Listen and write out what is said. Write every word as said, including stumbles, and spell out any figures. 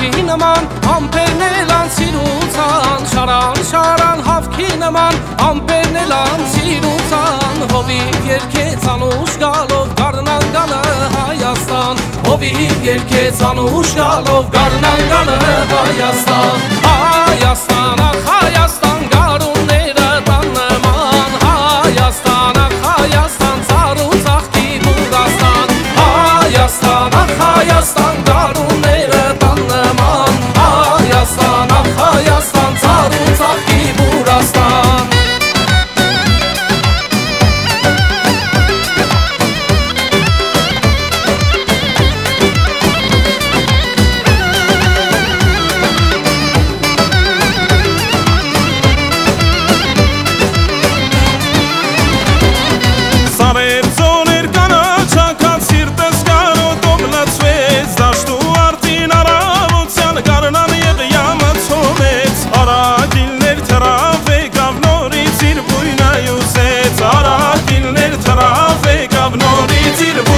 Հավքի նման ամպերն էլան սիրուցան, շարան շարան հավքի նման ամպերն էլան սիրուցան, հովիվ երկեց անուշ գալով գարնան գալը Հայաստան, հովիվ երկեց անուշ գալով գարնան գալը Հայաստան, Հայաստան, ախ Հայաստան, գարունները տան նման, Հայաստան, ախ Հայաստան, ծառ ու ծաղկի Բուրաստան, Հայաստան, ախ Հայաստան, գարունները տան նման, Հայաստան, ախ Հայաստան, ծառ ու ծաղկի Բուրաստան։ Նորից իր